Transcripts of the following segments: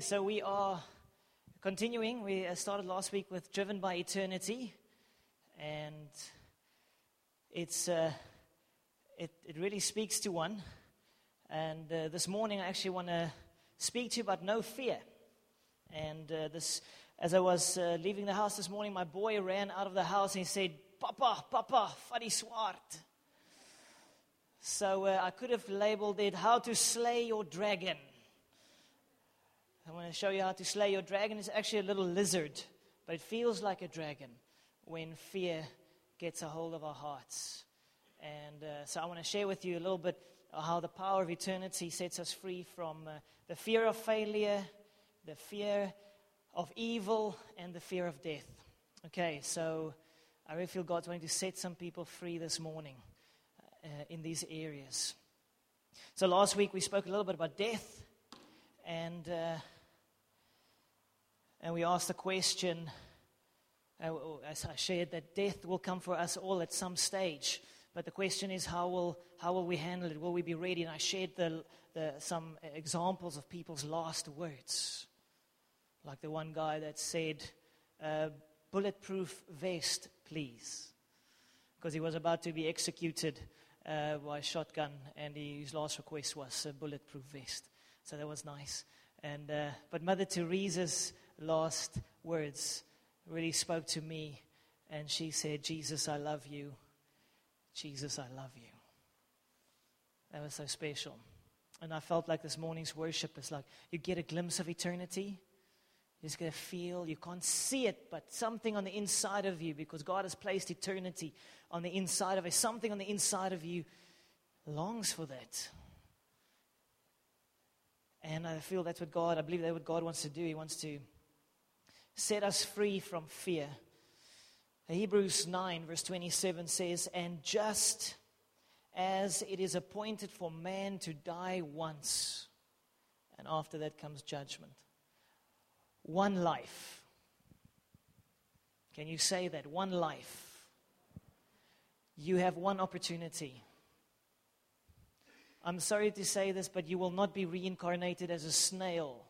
So we are continuing. We started last week with Driven by Eternity, and it really speaks to one. And this morning I actually want to speak to you about no fear. And as I was leaving the house this morning, my boy ran out of the house and he said, Papa, fuddy swart. So I could have labeled it, How to Slay Your Dragon. I want to show you how to slay your dragon. It's actually a little lizard, but it feels like a dragon when fear gets a hold of our hearts. And so I want to share with you a little bit how the power of eternity sets us free from the fear of failure, the fear of evil, and the fear of death. Okay, so I really feel God's going to set some people free this morning in these areas. So last week we spoke a little bit about death, and we asked the question, as I shared, that death will come for us all at some stage. But the question is, how will we handle it? Will we be ready? And I shared some examples of people's last words. Like the one guy that said, bulletproof vest, please. Because he was about to be executed by a shotgun, and his last request was a bulletproof vest. So that was nice. And but Mother Teresa's last words really spoke to me, and she said, Jesus, I love you. Jesus, I love you. That was so special. And I felt like this morning's worship is like you get a glimpse of eternity. You just get a feel. You can't see it, but something on the inside of you, because God has placed eternity on the inside of us. Something on the inside of you longs for that. And I feel I believe that's what God wants to do. He wants to set us free from fear. Hebrews 9 verse 27 says, and just as it is appointed for man to die once, and after that comes judgment. One life. Can you say that? One life. You have one opportunity. I'm sorry to say this, but you will not be reincarnated as a snail.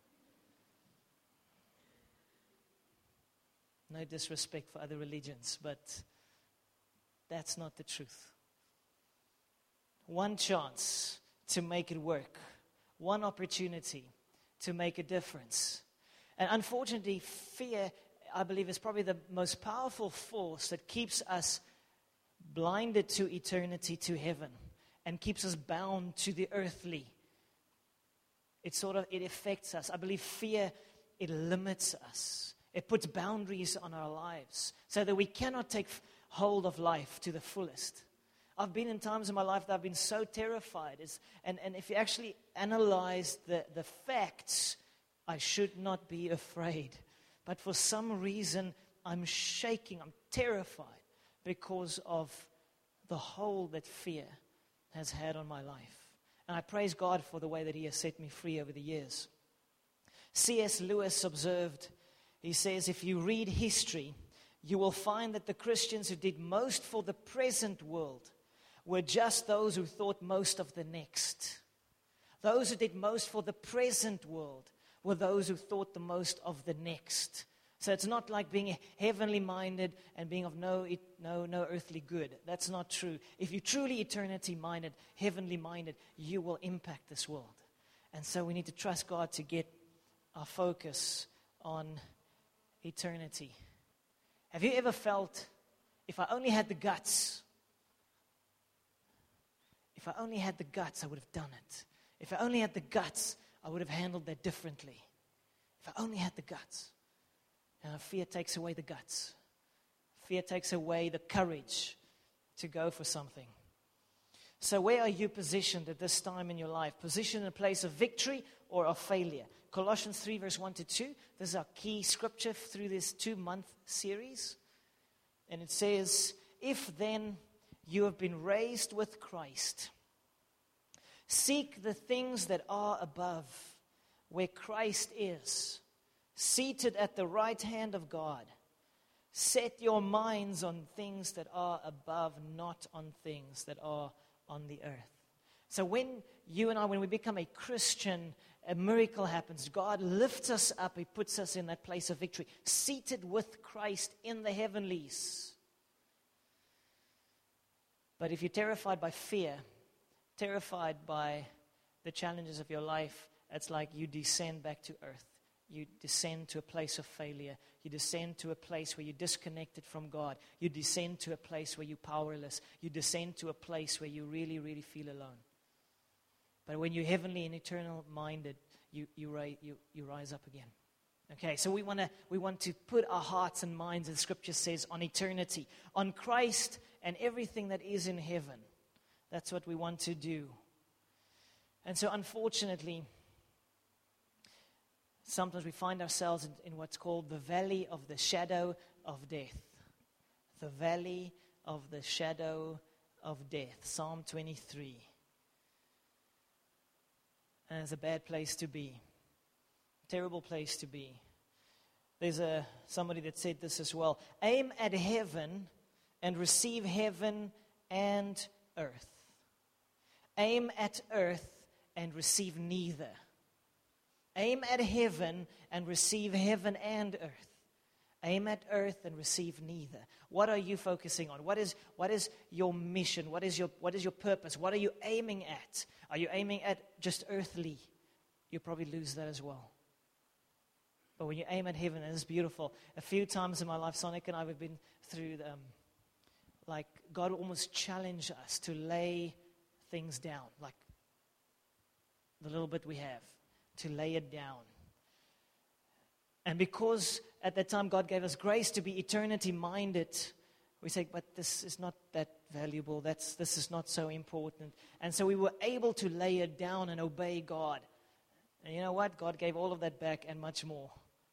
No disrespect for other religions, but that's not the truth. One chance to make it work. One opportunity to make a difference. And unfortunately, fear, I believe, is probably the most powerful force that keeps us blinded to eternity, to heaven, and keeps us bound to the earthly. It affects us. I believe fear, it limits us. It puts boundaries on our lives so that we cannot take hold of life to the fullest. I've been in times in my life that I've been so terrified. And if you actually analyze the facts, I should not be afraid. But for some reason, I'm shaking, I'm terrified because of the hold that fear has had on my life. And I praise God for the way that He has set me free over the years. C.S. Lewis observed, he says, if you read history, you will find that the Christians who did most for the present world were just those who thought most of the next. Those who did most for the present world were those who thought the most of the next. So it's not like being heavenly minded and being of no earthly good. That's not true. If you're truly eternity minded, heavenly minded, you will impact this world. And so we need to trust God to get our focus on eternity. Have you ever felt, if I only had the guts, I would have done it. If I only had the guts, I would have handled that differently. If I only had the guts. And fear takes away the guts. Fear takes away the courage to go for something. So where are you positioned at this time in your life? Positioned in a place of victory or of failure? Colossians 3 verse 1 to 2. This is our key scripture through this 2-month series. And it says, if then you have been raised with Christ, seek the things that are above, where Christ is, seated at the right hand of God. Set your minds on things that are above, not on things that are on the earth. So when you and I, when we become a Christian, a miracle happens. God lifts us up. He puts us in that place of victory, seated with Christ in the heavenlies. But if you're terrified by fear, terrified by the challenges of your life, it's like you descend back to earth. You descend to a place of failure. You descend to a place where you're disconnected from God. You descend to a place where you're powerless. You descend to a place where you really, really feel alone. But when you're heavenly and eternal minded, you rise up again. Okay, so we want to put our hearts and minds, as Scripture says, on eternity, on Christ and everything that is in heaven. That's what we want to do. And so unfortunately, sometimes we find ourselves in what's called the valley of the shadow of death. The valley of the shadow of death. Psalm 23. And it's a bad place to be. Terrible place to be. There's somebody that said this as well. Aim at heaven and receive heaven and earth. Aim at earth and receive neither. Aim at heaven and receive heaven and earth. Aim at earth and receive neither. What are you focusing on? What is your mission? What is your purpose? What are you aiming at? Are you aiming at just earthly? You'll probably lose that as well. But when you aim at heaven, and it's beautiful. A few times in my life, Sonic and I have been through like God almost challenged us to lay things down, like the little bit we have, to lay it down. And because at that time God gave us grace to be eternity-minded, we say, but this is not that valuable. This is not so important. And so we were able to lay it down and obey God. And you know what? God gave all of that back and much more.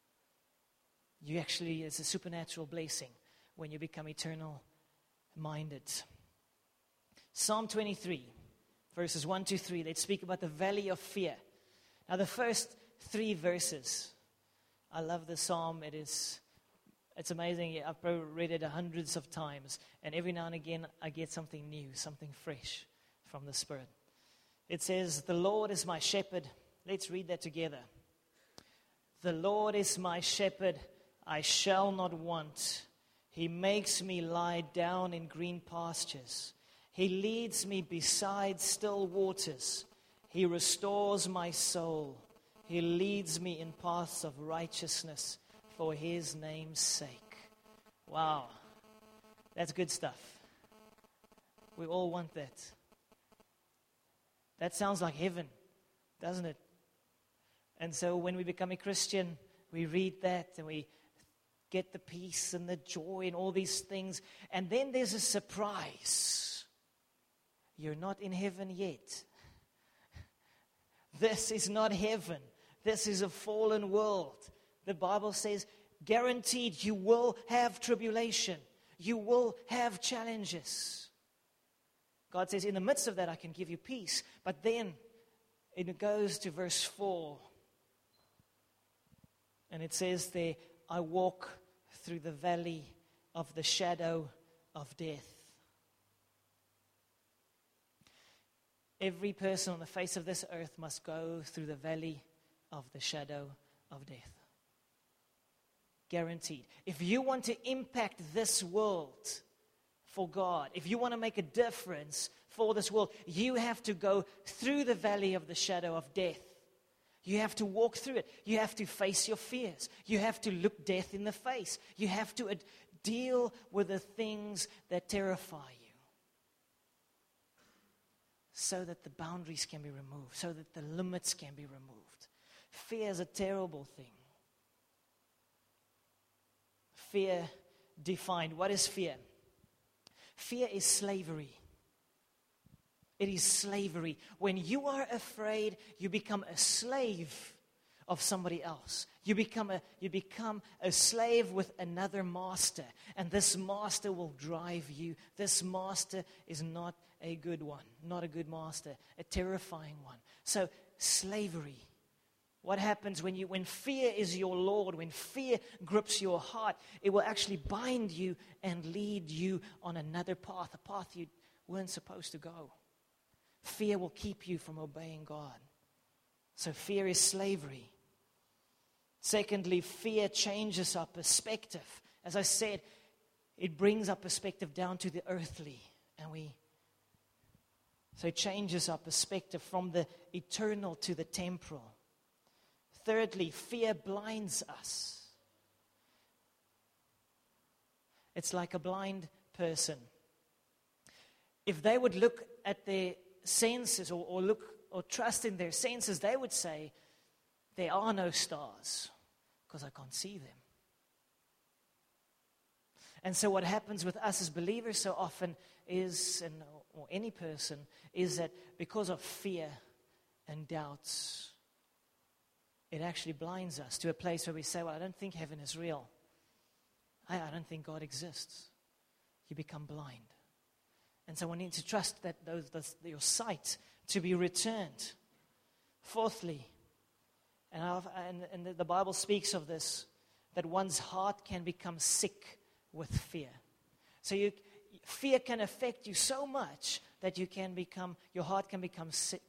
It's a supernatural blessing when you become eternal-minded. Psalm 23, verses 1 to 3, they speak about the valley of fear. Now the first 3 verses, I love the psalm. It's amazing. I've probably read it hundreds of times. And every now and again, I get something new, something fresh from the Spirit. It says, the Lord is my shepherd. Let's read that together. The Lord is my shepherd. I shall not want. He makes me lie down in green pastures. He leads me beside still waters. He restores my soul. He leads me in paths of righteousness for His name's sake. Wow. That's good stuff. We all want that. That sounds like heaven, doesn't it? And so when we become a Christian, we read that and we get the peace and the joy and all these things. And then there's a surprise. You're not in heaven yet. This is not heaven. This is a fallen world. The Bible says, guaranteed, you will have tribulation. You will have challenges. God says, in the midst of that, I can give you peace. But then it goes to verse 4. And it says there, I walk through the valley of the shadow of death. Every person on the face of this earth must go through the valley of the shadow of death. Guaranteed. If you want to impact this world for God, if you want to make a difference for this world, you have to go through the valley of the shadow of death. You have to walk through it. You have to face your fears. You have to look death in the face. You have to deal with the things that terrify you, so that the boundaries can be removed, so that the limits can be removed. Fear is a terrible thing. Fear defined. What is fear? Fear is slavery. It is slavery. When you are afraid, you become a slave of somebody else. You become a slave with another master. And this master will drive you. This master is not a good one. Not a good master. A terrifying one. So, slavery. What happens when fear is your Lord, when fear grips your heart, it will actually bind you and lead you on another path, a path you weren't supposed to go. Fear will keep you from obeying God. So fear is slavery. Secondly, fear changes our perspective. As I said, it brings our perspective down to the earthly. So it changes our perspective from the eternal to the temporal. Thirdly, fear blinds us. It's like a blind person. If they would look at their senses or trust in their senses, they would say, there are no stars because I can't see them. And so what happens with us as believers so often is, or any person, is that because of fear and doubts, it actually blinds us to a place where we say, well, I don't think heaven is real. I don't think God exists. You become blind. And so we need to trust that your sight to be returned. Fourthly, and the Bible speaks of this, that one's heart can become sick with fear. So fear can affect you so much that your heart can become sick.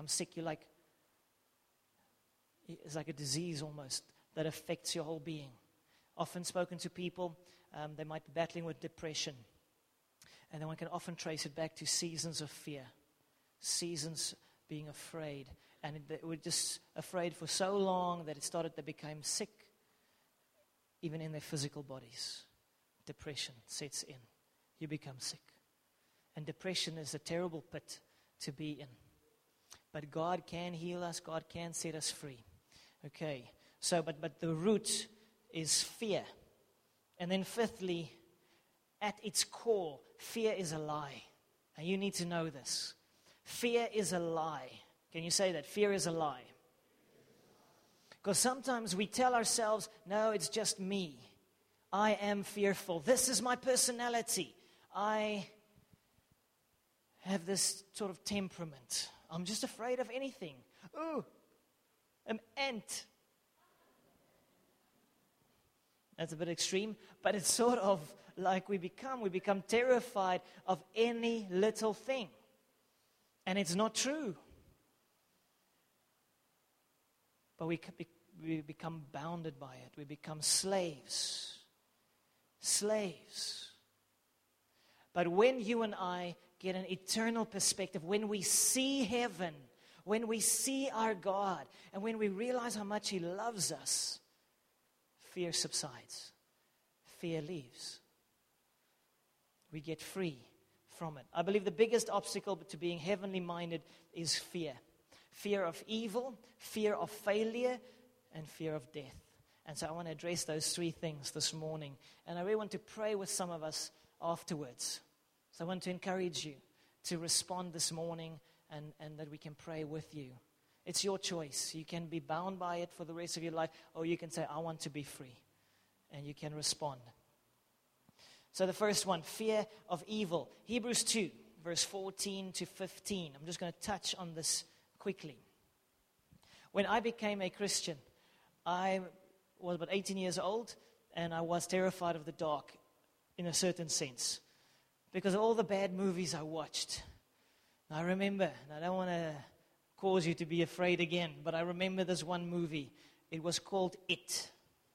It's like a disease almost that affects your whole being. Often spoken to people, they might be battling with depression. And then one can often trace it back to seasons of fear. Seasons being afraid. And they were just afraid for so long that they became sick, even in their physical bodies. Depression sets in. You become sick. And depression is a terrible pit to be in. But God can heal us. God can set us free. Okay. So, but the root is fear. And then fifthly, at its core, fear is a lie. And you need to know this. Fear is a lie. Can you say that? Fear is a lie. Because sometimes we tell ourselves, no, it's just me. I am fearful. This is my personality. I have this sort of temperament. I'm just afraid of anything. Ooh, an ant. That's a bit extreme, but it's sort of like we become terrified of any little thing. And it's not true. But we become bounded by it. We become slaves. Slaves. But when you and I get an eternal perspective, when we see heaven, when we see our God, and when we realize how much He loves us, fear subsides. Fear leaves. We get free from it. I believe the biggest obstacle to being heavenly minded is fear. Fear of evil, fear of failure, and fear of death. And so I want to address those three things this morning. And I really want to pray with some of us afterwards. So I want to encourage you to respond this morning and that we can pray with you. It's your choice. You can be bound by it for the rest of your life, or you can say, I want to be free. And you can respond. So the first one, fear of evil. Hebrews 2, verse 14 to 15. I'm just going to touch on this quickly. When I became a Christian, I was about 18 years old, and I was terrified of the dark in a certain sense because of all the bad movies I watched. I remember, and I don't want to cause you to be afraid again, but I remember this one movie. It was called It.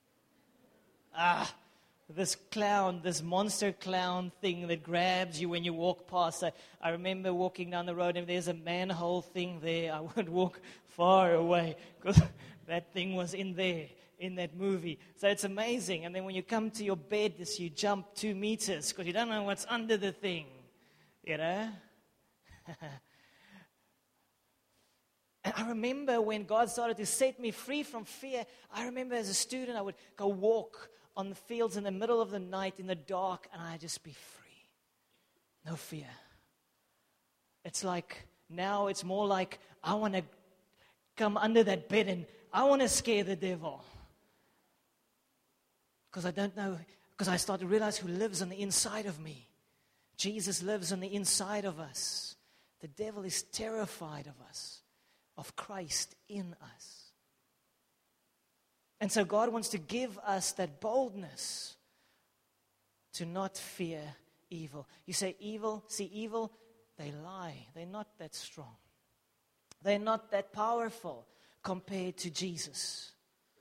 This clown, this monster clown thing that grabs you when you walk past. I remember walking down the road, and if there's a manhole thing there, I would walk far away because that thing was in there, in that movie. So it's amazing. And then when you come to your bed, you jump 2 meters because you don't know what's under the thing. You know? And I remember when God started to set me free from fear, I remember as a student, I would go walk on the fields in the middle of the night in the dark, and I'd just be free. No fear. It's like, now it's more like I want to come under that bed and I want to scare the devil. Because I don't know, because I start to realize who lives on the inside of me. Jesus lives on the inside of us. The devil is terrified of us, of Christ in us. And so God wants to give us that boldness to not fear evil. You say evil, they lie. They're not that strong. They're not that powerful. compared to Jesus?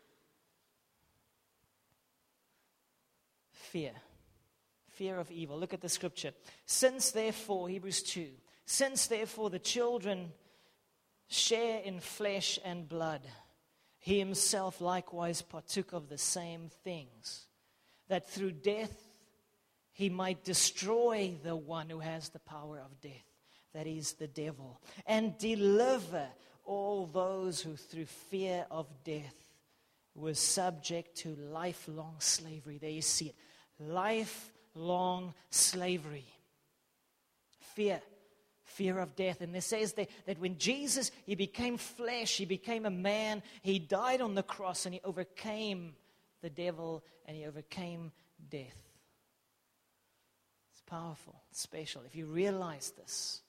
Fear. Fear of evil. Look at the scripture. Since therefore, Hebrews 2, since therefore the children share in flesh and blood, he himself likewise partook of the same things, that through death he might destroy the one who has the power of death, that is the devil, and deliver all those who through fear of death were subject to lifelong slavery. There you see it. Lifelong slavery. Fear. Fear of death. And it says that when Jesus, he became flesh, he became a man, he died on the cross and he overcame the devil and he overcame death. It's powerful, it's special. If you realize this,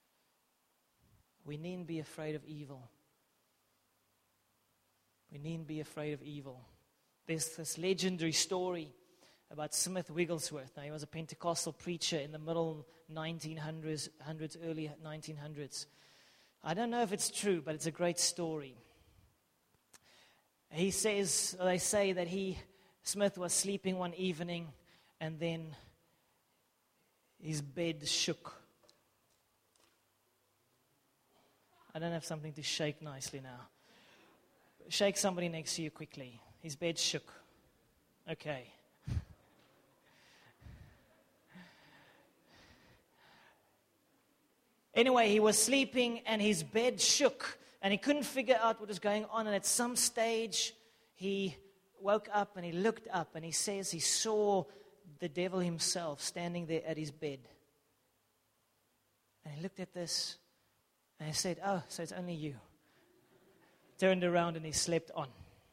we needn't be afraid of evil. We needn't be afraid of evil. There's this legendary story about Smith Wigglesworth. Now, he was a Pentecostal preacher in the middle 1900s, early 1900s. I don't know if it's true, but it's a great story. They say that Smith was sleeping one evening, and then his bed shook. I don't have something to shake nicely now. Shake somebody next to you quickly. His bed shook. Okay. Anyway, he was sleeping and his bed shook and he couldn't figure out what was going on. And at some stage, he woke up and he looked up and he says he saw the devil himself standing there at his bed. And he looked at this and he said, "Oh, so it's only you." Turned around and he slept on.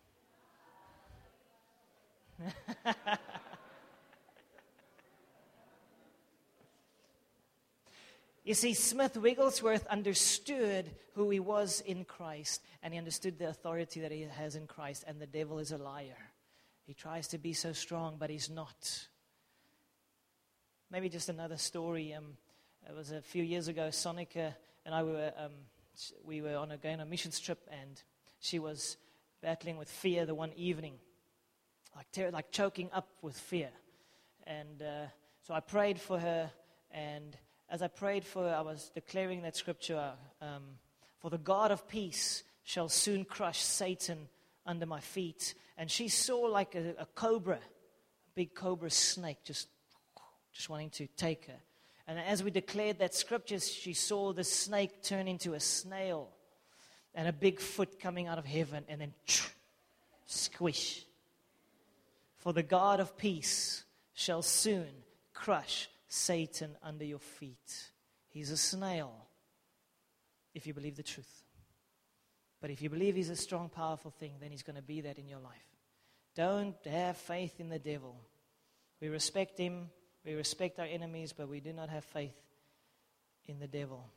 You see, Smith Wigglesworth understood who he was in Christ, and he understood the authority that he has in Christ, and the devil is a liar. He tries to be so strong, but he's not. Maybe just another story. It was a few years ago, Sonica and I we were going on a missions trip, and she was battling with fear the one evening, like choking up with fear. And so I prayed for her, and as I prayed for her, I was declaring that scripture, for the God of peace shall soon crush Satan under my feet. And she saw like a cobra, a big cobra snake, just wanting to take her. And as we declared that scripture, she saw the snake turn into a snail and a big foot coming out of heaven and then squish. For the God of peace shall soon crush Satan under your feet. He's a snail if you believe the truth. But if you believe he's a strong, powerful thing, then he's going to be that in your life. Don't have faith in the devil. We respect him. We respect our enemies, but we do not have faith in the devil.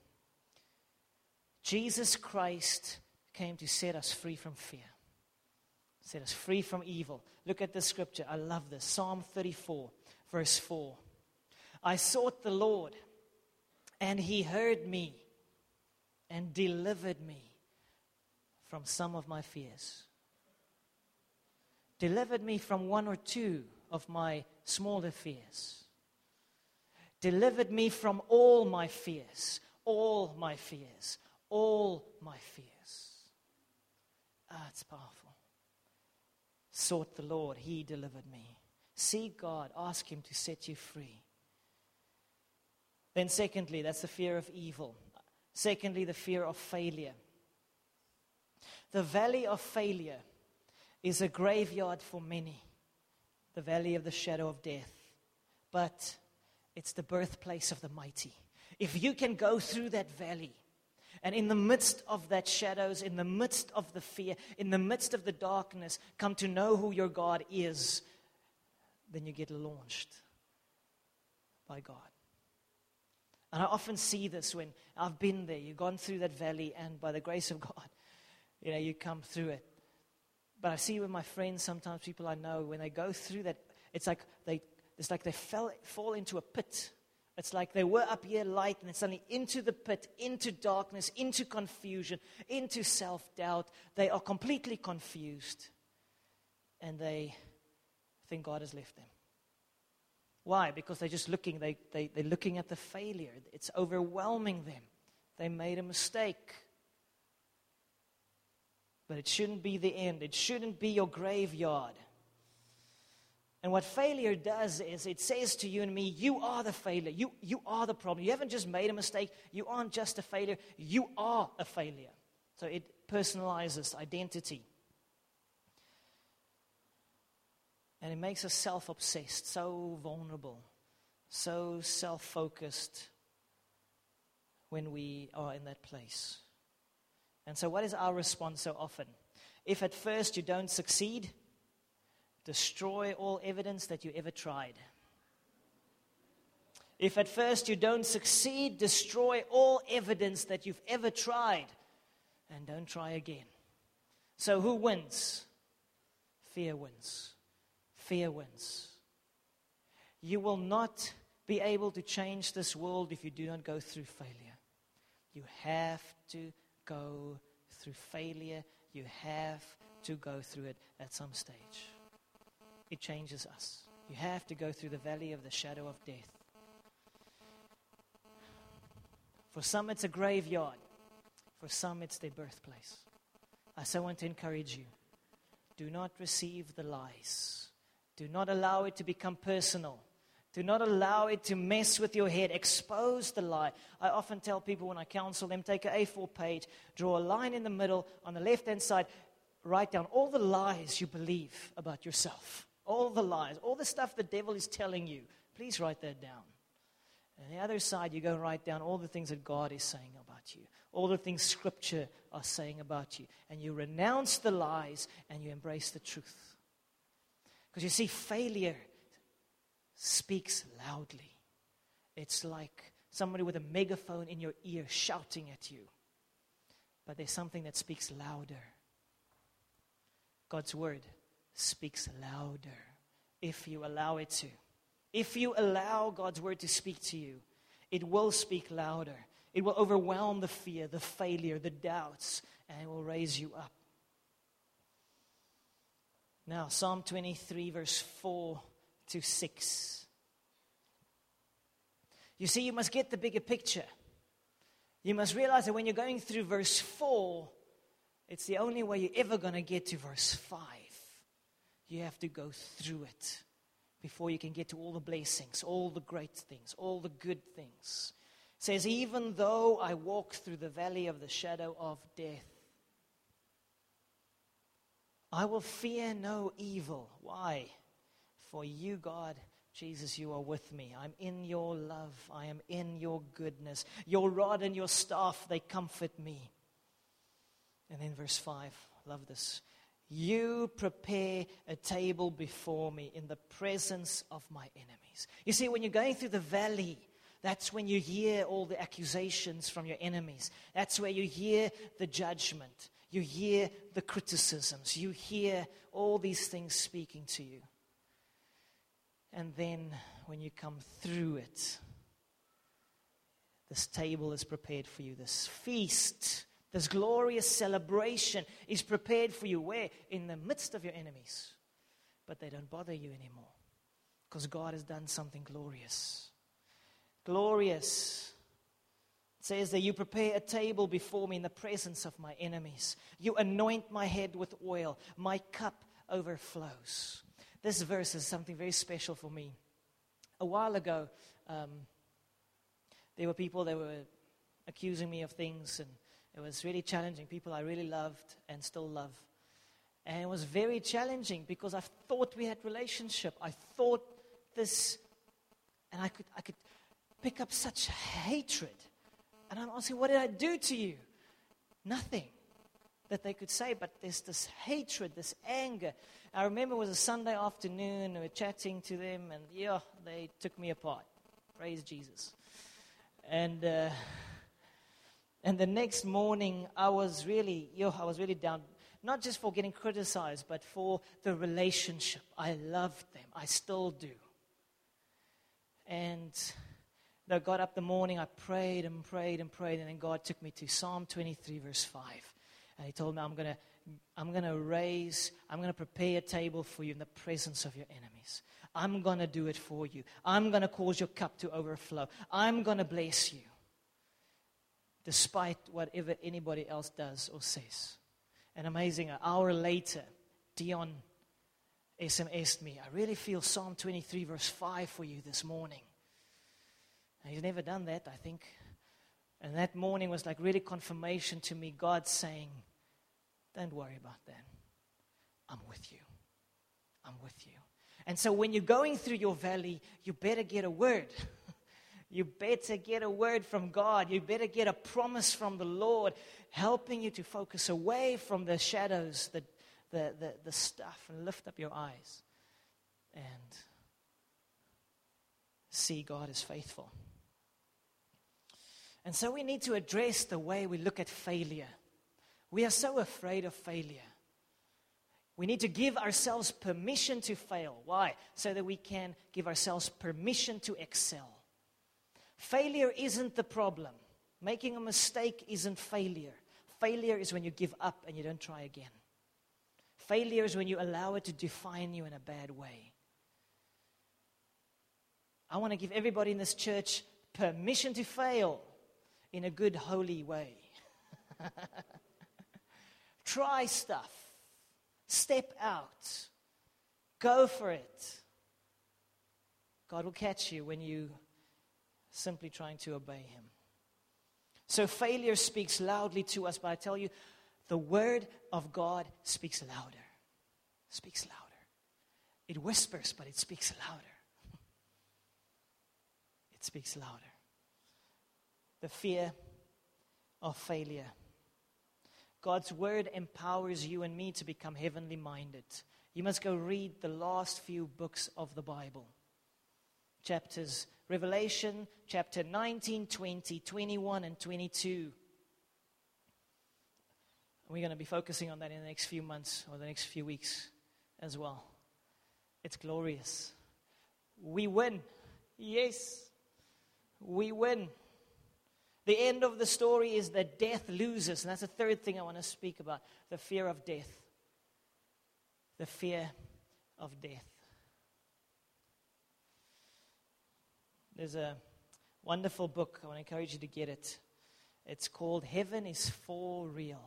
Jesus Christ came to set us free from fear. Set us free from evil. Look at the scripture. I love this. Psalm 34, verse 4. I sought the Lord, and he heard me and delivered me from some of my fears. Delivered me from one or two of my smaller fears. Delivered me from all my fears. All my fears. All my fears. It's powerful. Sought the Lord, he delivered me. Seek God, ask him to set you free. Then secondly, that's the fear of evil. Secondly, the fear of failure. The valley of failure is a graveyard for many. The valley of the shadow of death. But it's the birthplace of the mighty. If you can go through that valley, and in the midst of that shadows, in the midst of the fear, in the midst of the darkness, come to know who your God is, then you get launched by God. And I often see this when I've been there. You've gone through that valley, and by the grace of God, you come through it. But I see with my friends, sometimes people I know, when they go through that, it's like they fall into a pit It's like they were up here light and then suddenly into the pit, into darkness, into confusion, into self-doubt. They are completely confused and they think God has left them. Why? Because they're just looking, they're looking at the failure. It's overwhelming them. They made a mistake. But it shouldn't be the end. It shouldn't be your graveyard. And what failure does is it says to you and me, you are the failure. You are the problem. You haven't just made a mistake. You aren't just a failure. You are a failure. So it personalizes identity. And it makes us self-obsessed, so vulnerable, so self-focused when we are in that place. And so what is our response so often? If at first you don't succeed, destroy all evidence that you ever tried. If at first you don't succeed, destroy all evidence that you've ever tried. And don't try again. So who wins? Fear wins. Fear wins. You will not be able to change this world if you do not go through failure. You have to go through failure. You have to go through it at some stage. It changes us. You have to go through the valley of the shadow of death. For some, it's a graveyard. For some, it's their birthplace. I so want to encourage you. Do not receive the lies. Do not allow it to become personal. Do not allow it to mess with your head. Expose the lie. I often tell people when I counsel them, take an A4 page, draw a line in the middle, on the left-hand side, write down all the lies you believe about yourself. All the lies, all the stuff the devil is telling you. Please write that down. And the other side, you go write down all the things that God is saying about you. All the things Scripture are saying about you. And you renounce the lies and you embrace the truth. Because you see, failure speaks loudly. It's like somebody with a megaphone in your ear shouting at you. But there's something that speaks louder. God's word speaks louder if you allow it to. If you allow God's word to speak to you, it will speak louder. It will overwhelm the fear, the failure, the doubts, and it will raise you up. Now, Psalm 23, verse 4 to 6. You see, you must get the bigger picture. You must realize that when you're going through verse 4, it's the only way you're ever going to get to verse 5. You have to go through it before you can get to all the blessings, all the great things, all the good things. It says, even though I walk through the valley of the shadow of death, I will fear no evil. Why? For you, God, Jesus, you are with me. I'm in your love. I am in your goodness. Your rod and your staff, they comfort me. And then verse 5, love this. You prepare a table before me in the presence of my enemies. You see, when you're going through the valley, that's when you hear all the accusations from your enemies. That's where you hear the judgment. You hear the criticisms. You hear all these things speaking to you. And then when you come through it, this table is prepared for you. This feast, this glorious celebration is prepared for you. Where? In the midst of your enemies. But they don't bother you anymore. Because God has done something glorious. Glorious. It says that you prepare a table before me in the presence of my enemies. You anoint my head with oil. My cup overflows. This verse is something very special for me. A while ago, there were people that were accusing me of things, and it was really challenging. People I really loved and still love. And it was very challenging because I thought we had relationship. I thought this, and I could pick up such hatred. And I'm asking, what did I do to you? Nothing that they could say, but there's this hatred, this anger. I remember it was a Sunday afternoon, we were chatting to them, and they took me apart. Praise Jesus. And the next morning, I was really down, not just for getting criticized, but for the relationship. I loved them. I still do. And I got up the morning, I prayed and prayed and prayed, and then God took me to Psalm 23, verse 5. And He told me, I'm going to prepare a table for you in the presence of your enemies. I'm going to do it for you. I'm going to cause your cup to overflow. I'm going to bless you, despite whatever anybody else does or says. And amazing, an hour later, Dion SMS'd me, I really feel Psalm 23, verse 5 for you this morning. And he's never done that, I think. And that morning was like really confirmation to me, God saying, don't worry about that. I'm with you. I'm with you. And so when you're going through your valley, you better get a word. You better get a word from God. You better get a promise from the Lord, helping you to focus away from the shadows, the stuff, and lift up your eyes and see God is faithful. And so we need to address the way we look at failure. We are so afraid of failure. We need to give ourselves permission to fail. Why? So that we can give ourselves permission to excel. Failure isn't the problem. Making a mistake isn't failure. Failure is when you give up and you don't try again. Failure is when you allow it to define you in a bad way. I want to give everybody in this church permission to fail in a good, holy way. Try stuff. Step out. Go for it. God will catch you when you simply trying to obey Him. So failure speaks loudly to us, but I tell you, the Word of God speaks louder. Speaks louder. It whispers, but it speaks louder. It speaks louder. The fear of failure. God's Word empowers you and me to become heavenly minded. You must go read the last few books of the Bible. Chapters Revelation, chapter 19, 20, 21, and 22. We're going to be focusing on that in the next few months or the next few weeks as well. It's glorious. We win. Yes, we win. The end of the story is that death loses. And that's the third thing I want to speak about. The fear of death. The fear of death. There's a wonderful book. I want to encourage you to get it. It's called Heaven is For Real.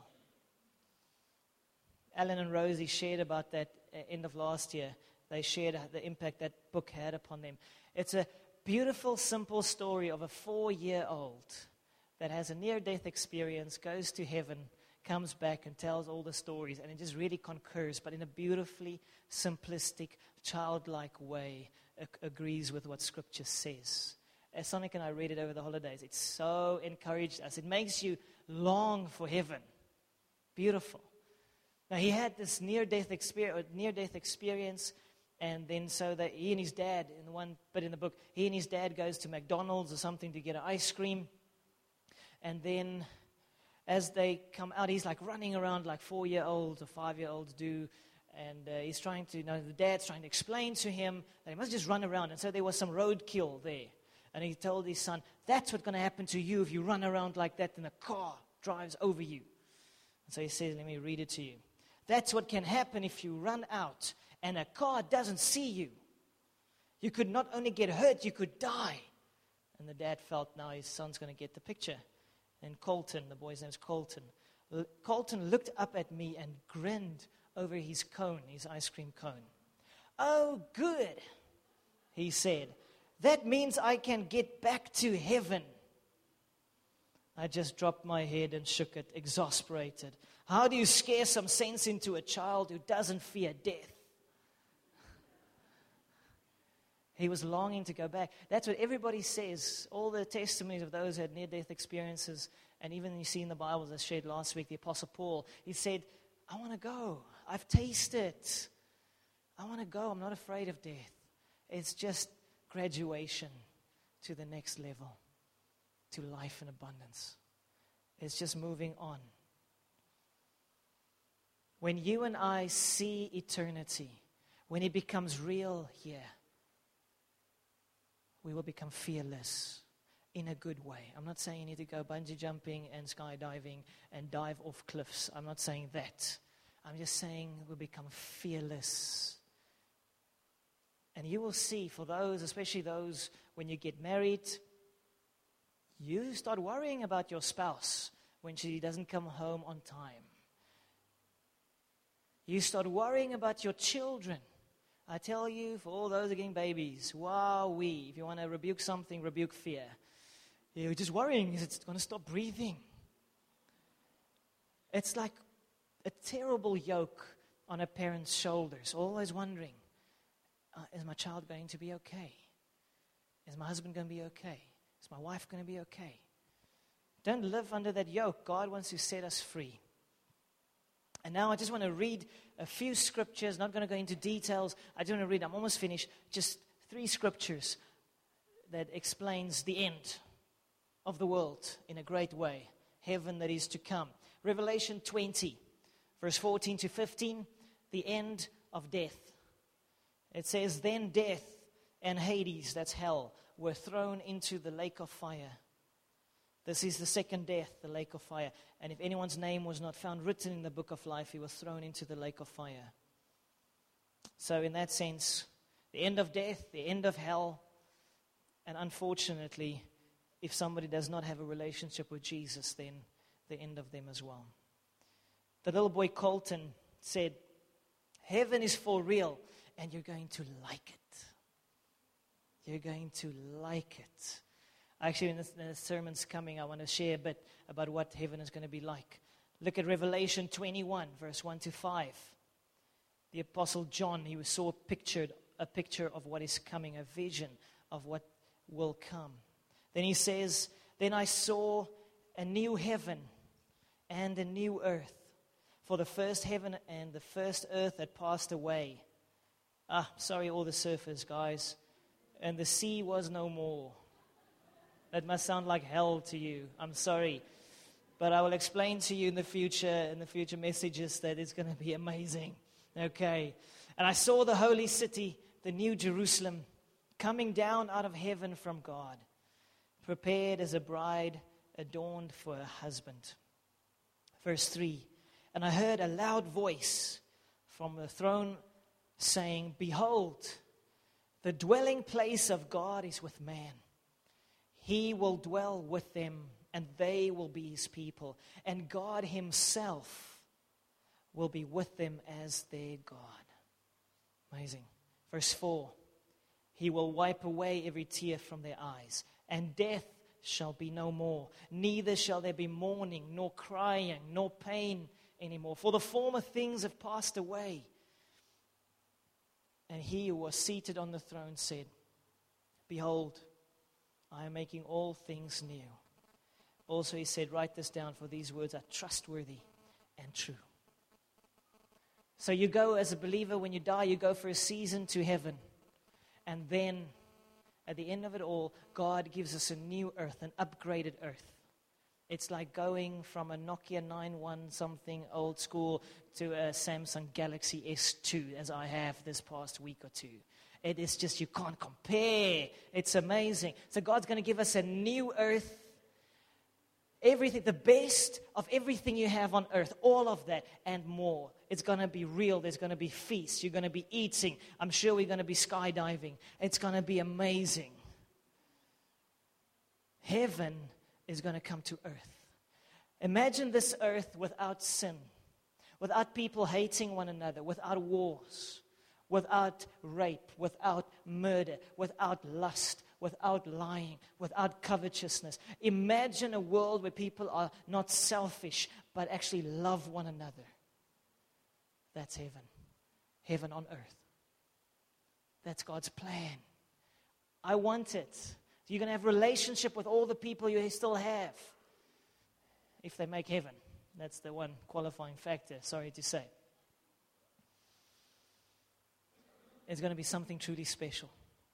Alan and Rosie shared about that end of last year. They shared the impact that book had upon them. It's a beautiful, simple story of a 4-year-old that has a near-death experience, goes to heaven, comes back and tells all the stories, and it just really concurs, but in a beautifully simplistic, childlike way, agrees with what Scripture says. As Sonic and I read it over the holidays, it so encouraged us. It makes you long for heaven. Beautiful. Now, he had this near-death experience, and then so that he and his dad, in the one bit in the book, he and his dad goes to McDonald's or something to get an ice cream. And then as they come out, he's like running around like 4-year-olds or 5-year-olds do. And he's trying to, the dad's trying to explain to him that he must just run around. And so there was some roadkill there. And he told his son, that's what's going to happen to you if you run around like that and a car drives over you. And so he says, let me read it to you. That's what can happen if you run out and a car doesn't see you. You could not only get hurt, you could die. And the dad felt now his son's going to get the picture. And Colton, the boy's name is Colton. Colton looked up at me and grinned over his cone, his ice cream cone. Oh, good, he said. That means I can get back to heaven. I just dropped my head and shook it, exasperated. How do you scare some sense into a child who doesn't fear death? He was longing to go back. That's what everybody says. All the testimonies of those who had near-death experiences, and even you see in the Bible, as shared last week, the Apostle Paul, he said, I want to go. I've tasted. I want to go. I'm not afraid of death. It's just graduation to the next level, to life in abundance. It's just moving on. When you and I see eternity, when it becomes real here, we will become fearless. in a good way. I'm not saying you need to go bungee jumping and skydiving and dive off cliffs. I'm not saying that. I'm just saying we'll become fearless. And you will see, for those, especially those when you get married, you start worrying about your spouse when she doesn't come home on time. You start worrying about your children. I tell you, for all those getting babies, wowee, if you want to rebuke something, rebuke fear. You're just worrying, is it going to stop breathing? It's like a terrible yoke on a parent's shoulders, always wondering, is my child going to be okay? Is my husband going to be okay? Is my wife going to be okay? Don't live under that yoke. God wants to set us free. And now I just want to read a few scriptures, not going to go into details. I just want to read, I'm almost finished, just 3 scriptures that explains the end of the world in a great way, heaven that is to come. Revelation 20, verse 14 to 15, the end of death. It says, then death and Hades, that's hell, were thrown into the lake of fire. This is the second death, the lake of fire. And if anyone's name was not found written in the book of life, he was thrown into the lake of fire. So in that sense, the end of death, the end of hell, and unfortunately, if somebody does not have a relationship with Jesus, then the end of them as well. The little boy Colton said, heaven is for real, and you're going to like it. You're going to like it. Actually, in the sermon's coming, I want to share a bit about what heaven is going to be like. Look at Revelation 21, verse 1 to 5. The Apostle John, he saw a picture of what is coming, a vision of what will come. Then he says, then I saw a new heaven and a new earth. For the first heaven and the first earth had passed away. Sorry, all the surfers, guys. And the sea was no more. That must sound like hell to you. I'm sorry. But I will explain to you in the future messages, that it's going to be amazing. Okay. And I saw the holy city, the new Jerusalem, coming down out of heaven from God, prepared as a bride adorned for her husband. Verse 3. And I heard a loud voice from the throne saying, behold, the dwelling place of God is with man. He will dwell with them, and they will be his people. And God himself will be with them as their God. Amazing. Verse 4. He will wipe away every tear from their eyes, and death shall be no more. Neither shall there be mourning, nor crying, nor pain anymore. For the former things have passed away. And he who was seated on the throne said, behold, I am making all things new. Also he said, write this down, for these words are trustworthy and true. So you go as a believer, when you die, you go for a season to heaven. And then, at the end of it all, God gives us a new earth, an upgraded earth. It's like going from a Nokia 9.1 something old school to a Samsung Galaxy S2, as I have this past week or two. It is just, you can't compare. It's amazing. So God's going to give us a new earth. Everything, the best of everything you have on earth, all of that and more. It's going to be real. There's going to be feasts. You're going to be eating. I'm sure we're going to be skydiving. It's going to be amazing. Heaven is going to come to earth. Imagine this earth without sin, without people hating one another, without wars, without rape, without murder, without lust, without lying, without covetousness. Imagine a world where people are not selfish, but actually love one another. That's heaven. Heaven on earth. That's God's plan. I want it. You're going to have a relationship with all the people you still have, if they make heaven. That's the one qualifying factor, sorry to say. It's going to be something truly special.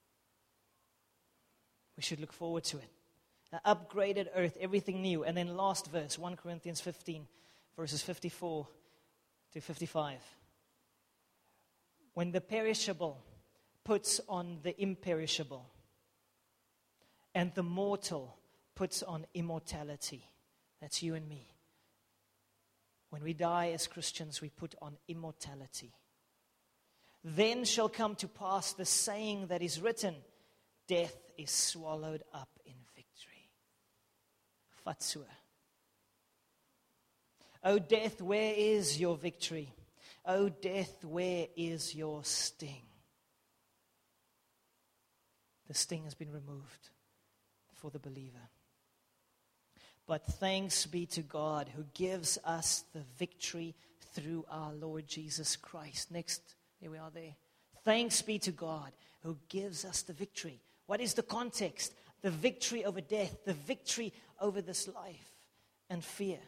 We should look forward to it. An upgraded earth, everything new. And then last verse, 1 Corinthians 15, verses 54 to 55. When the perishable puts on the imperishable, and the mortal puts on immortality. That's you and me. When we die as Christians, we put on immortality. Then shall come to pass the saying that is written, death is swallowed up in victory. Fatsua. O death, where is your victory? O death, where is your sting? The sting has been removed for the believer. But thanks be to God who gives us the victory through our Lord Jesus Christ. Next, here we are there. Thanks be to God who gives us the victory. What is the context? The victory over death, the victory over this life and fear.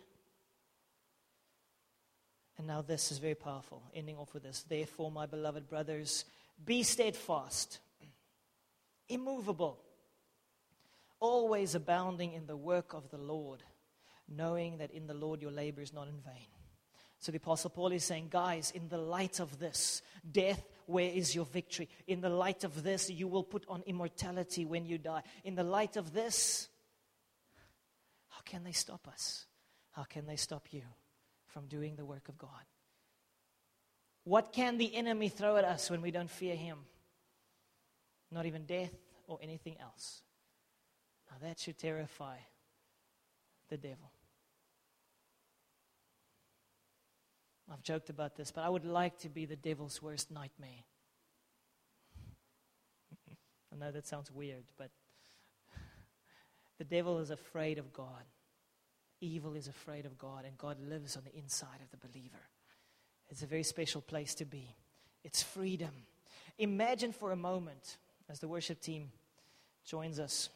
And now this is very powerful, ending off with this. Therefore, my beloved brothers, be steadfast, immovable, always abounding in the work of the Lord, knowing that in the Lord your labor is not in vain. So the Apostle Paul is saying, guys, in the light of this, death, where is your victory? In the light of this, you will put on immortality when you die. In the light of this, how can they stop us? How can they stop you from doing the work of God? What can the enemy throw at us when we don't fear him? Not even death or anything else. Now that should terrify the devil. I've joked about this, but I would like to be the devil's worst nightmare. I know that sounds weird, but the devil is afraid of God. Evil is afraid of God, and God lives on the inside of the believer. It's a very special place to be. It's freedom. Imagine for a moment, as the worship team joins us,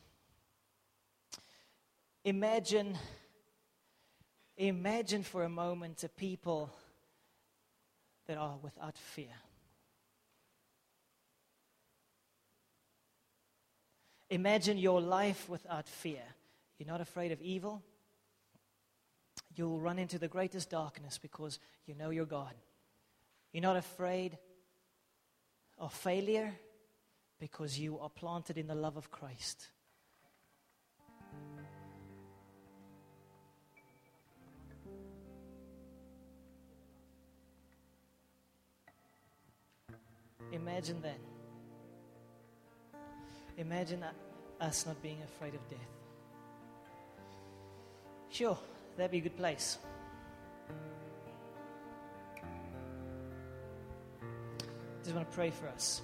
imagine for a moment a people that are without fear. Imagine your life without fear. You're not afraid of evil. You'll run into the greatest darkness because you know your God. You're not afraid of failure because you are planted in the love of Christ. Imagine that. Imagine us not being afraid of death. Sure, that'd be a good place. Just want to pray for us.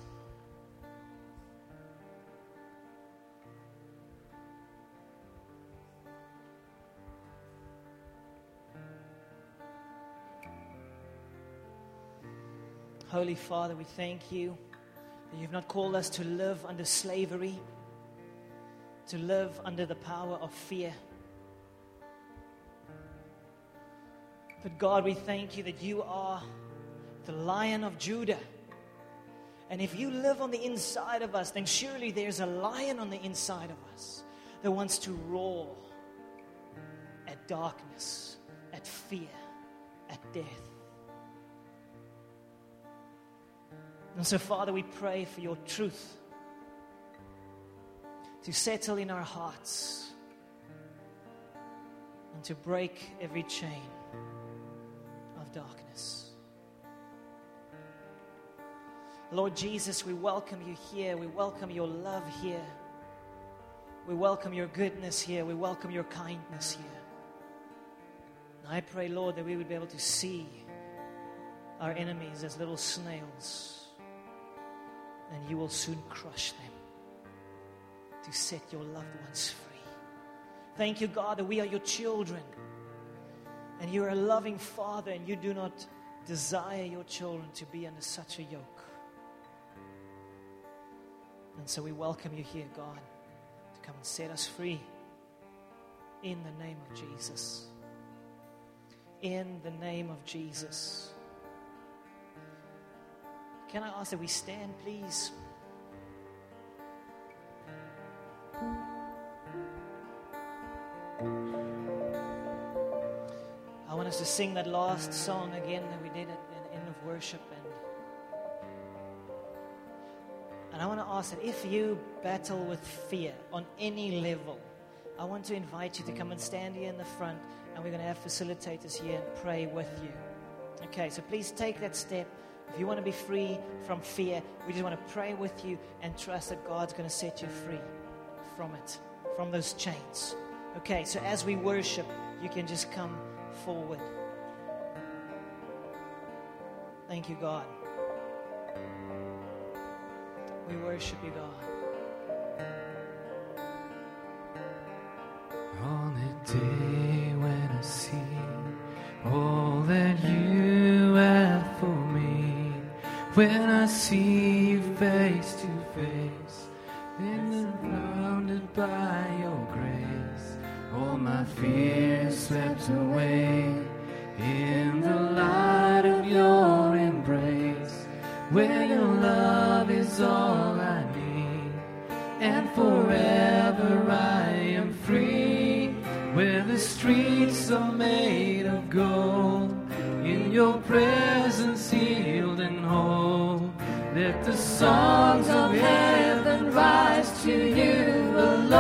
Holy Father, we thank you that you've not called us to live under slavery, to live under the power of fear. But God, we thank you that you are the Lion of Judah. And if you live on the inside of us, then surely there's a lion on the inside of us that wants to roar at darkness, at fear, at death. And so, Father, we pray for your truth to settle in our hearts and to break every chain of darkness. Lord Jesus, we welcome you here. We welcome your love here. We welcome your goodness here. We welcome your kindness here. And I pray, Lord, that we would be able to see our enemies as little snails, and you will soon crush them to set your loved ones free. Thank you, God, that we are your children, and you are a loving Father, and you do not desire your children to be under such a yoke. And so we welcome you here, God, to come and set us free in the name of Jesus. In the name of Jesus. Can I ask that we stand, please? I want us to sing that last song again that we did at the end of worship. And I want to ask that if you battle with fear on any level, I want to invite you to come and stand here in the front, and we're going to have facilitators here and pray with you. Okay, so please take that step. If you want to be free from fear, we just want to pray with you and trust that God's going to set you free from it, from those chains. Okay, so as we worship, you can just come forward. Thank you, God. We worship you, God. On the day when I see all that you have for me, when I see you face to face, then surrounded by your grace, all my fears swept away in the light of your embrace, where your love is all I need, and forever I am free, where the streets are made of gold, in your presence healed and whole. Let the songs of heaven rise to you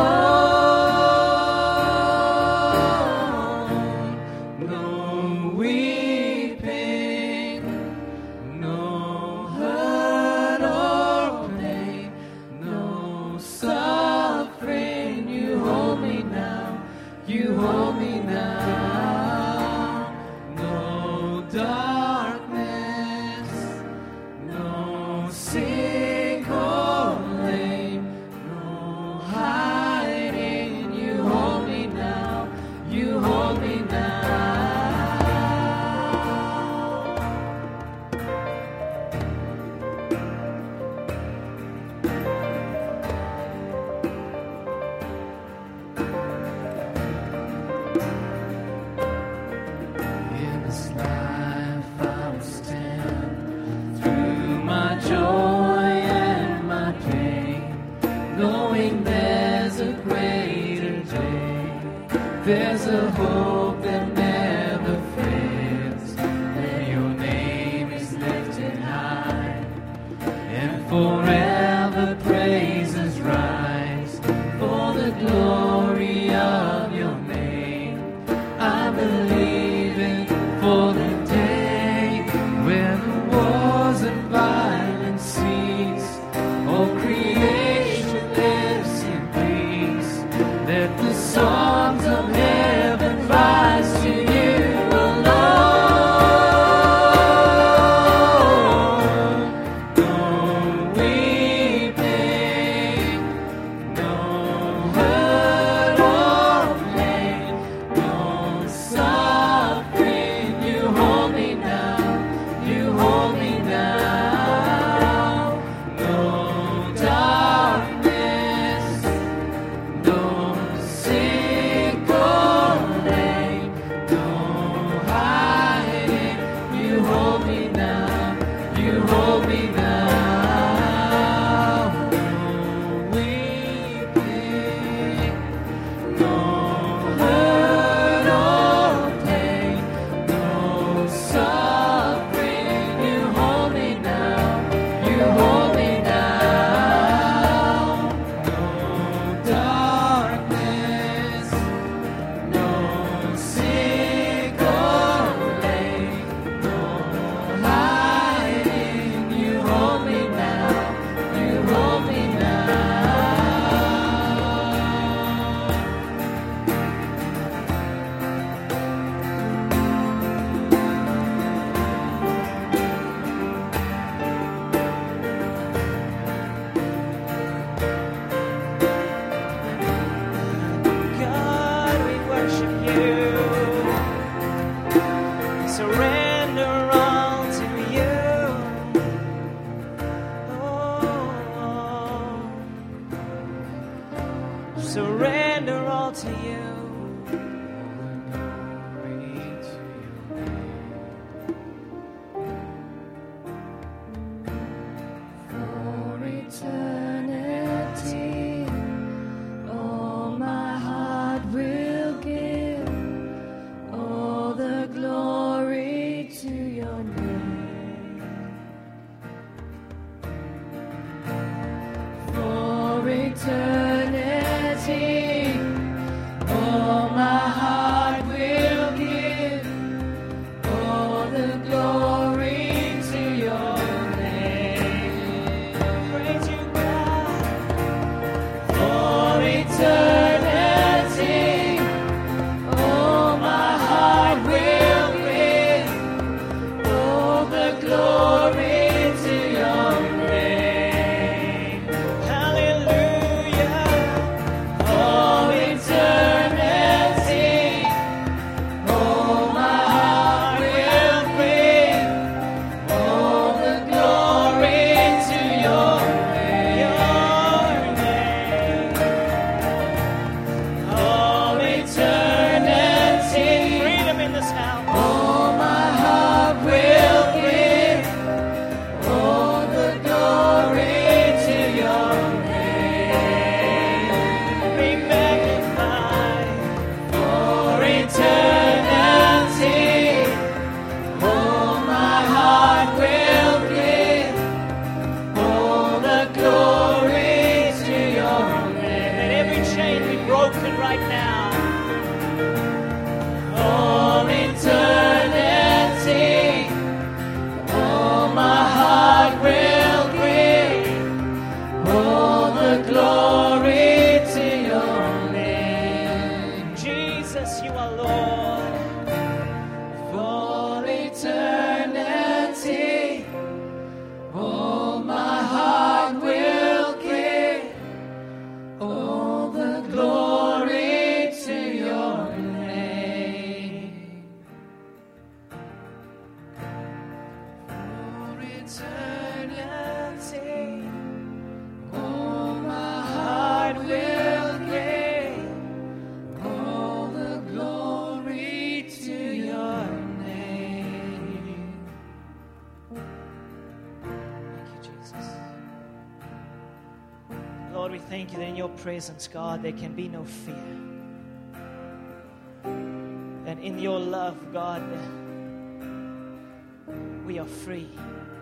alone. No weeping, no hurt or pain, no suffering. You hold me now, you hold me now. No darkness, no sick or lame, no hiding. You hold me now, you hold me now. In this life I will stand through my joy and my pain, knowing there's a greater day. There's a hope that never fails, where your name is lifted high, and forever praises rise for the glory of your name. I believe in for the day where the wars and violence cease, all creation lives in peace. Let the songs of heaven rise to you alone. No weeping, no hurt or pain, no suffering. You hold me now, you hold me now. No darkness, no sick or lame, no hiding. You hold me now, you hold me now. No weeping, no hurt or pain, no suffering. You hold me now, you hold me now. No darkness, no sick or lame, no hiding. You hold me now, you hold me now. God, we worship you. Surrender all to you. Oh, surrender all to you. For eternity, all my heart will give, all the glory to your name. For eternity, Lord, we thank you that in your presence, God, there can be no fear. And in your love, God, we are free.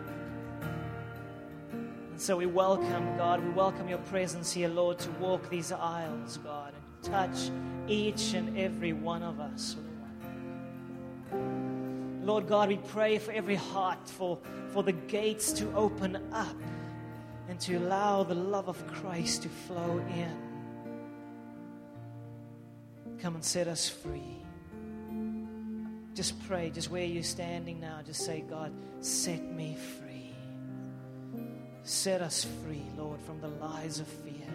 And so we welcome, God, we welcome your presence here, Lord, to walk these aisles, God, and touch each and every one of us, Lord God, we pray for every heart, for the gates to open up and to allow the love of Christ to flow in. Come and set us free. Just pray, just where you're standing now, just say, God, set me free. Set us free, Lord, from the lies of fear.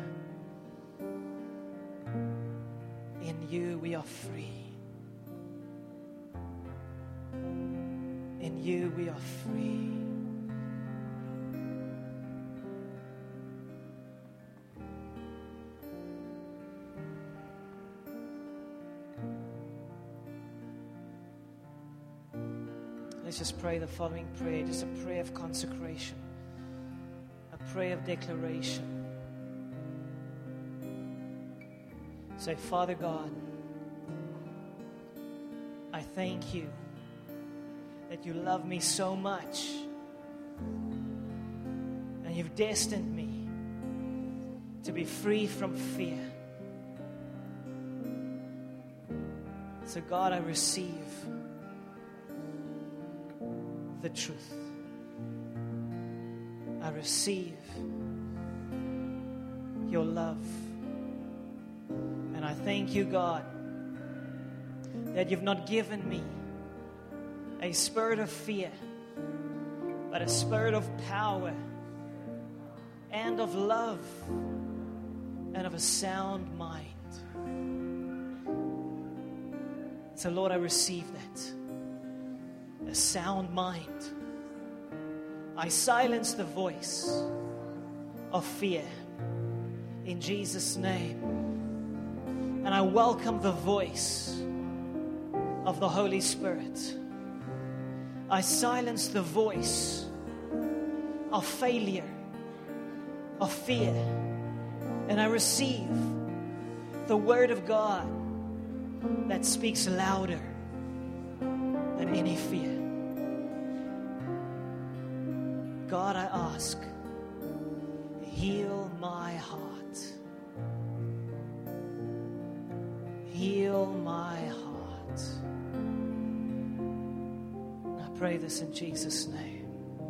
In you we are free. In you we are free. Let's just pray the following prayer, just a prayer of consecration, a prayer of declaration. Say, Father God, I thank you that you love me so much and you've destined me to be free from fear. So God, I receive the truth. I receive your love. And I thank you, God, that you've not given me a spirit of fear, but a spirit of power and of love and of a sound mind. So, Lord, I receive that. A sound mind. I silence the voice of fear in Jesus' name. And I welcome the voice of the Holy Spirit. I silence the voice of failure, of fear, and I receive the Word of God that speaks louder than any fear. God, I ask, heal my heart. Heal my heart. Pray this in Jesus' name.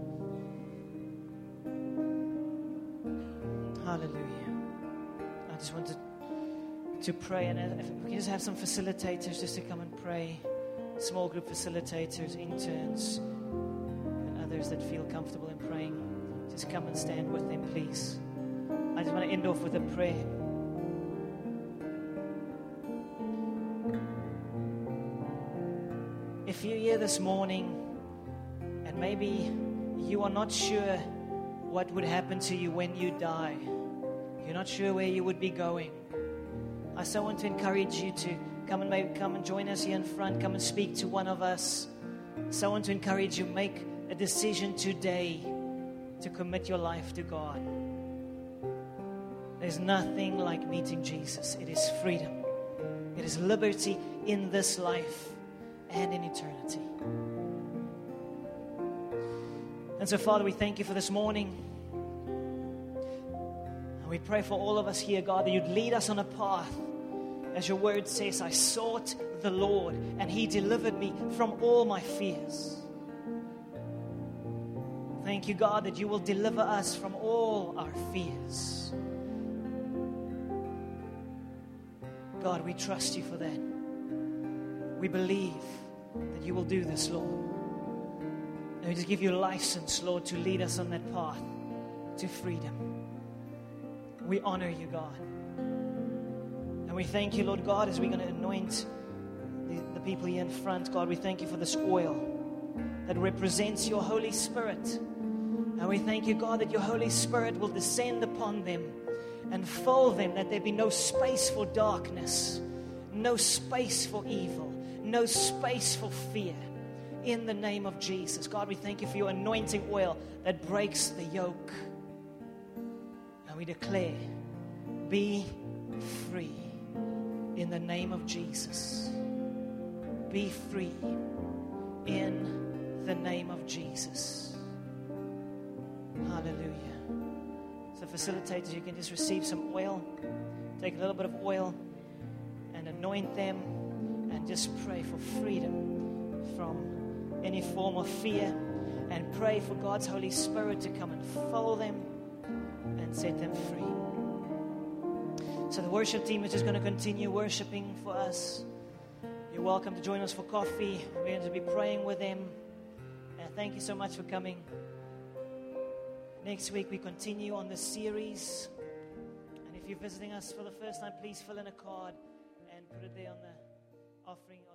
Hallelujah. I just wanted to pray, and if we can just have some facilitators just to come and pray, small group facilitators, interns, and others that feel comfortable in praying, just come and stand with them, please. I just want to end off with a prayer. If you're here this morning, and maybe you are not sure what would happen to you when you die. You're not sure where you would be going. I so want to encourage you to come and join us here in front. Come and speak to one of us. So I want to encourage you, make a decision today to commit your life to God. There's nothing like meeting Jesus. It is freedom. It is liberty in this life and in eternity. And so, Father, we thank you for this morning. And we pray for all of us here, God, that you'd lead us on a path. As your word says, I sought the Lord, and he delivered me from all my fears. Thank you, God, that you will deliver us from all our fears. God, we trust you for that. We believe that you will do this, Lord. And we just give you license, Lord, to lead us on that path to freedom. We honor you, God. And we thank you, Lord God, as we're going to anoint the people here in front. God, we thank you for this oil that represents your Holy Spirit. And we thank you, God, that your Holy Spirit will descend upon them and fill them, that there be no space for darkness, no space for evil, no space for fear. In the name of Jesus. God, we thank you for your anointing oil that breaks the yoke. And we declare Be free in the name of Jesus. Be free in the name of Jesus. Hallelujah. So facilitators, you can just receive some oil. Take a little bit of oil and anoint them and just pray for freedom from any form of fear, and pray for God's Holy Spirit to come and follow them and set them free. So the worship team is just going to continue worshiping for us. You're welcome to join us for coffee. We're going to be praying with them. And thank you so much for coming. Next week we continue on this series. And if you're visiting us for the first time, please fill in a card and put it there on the offering.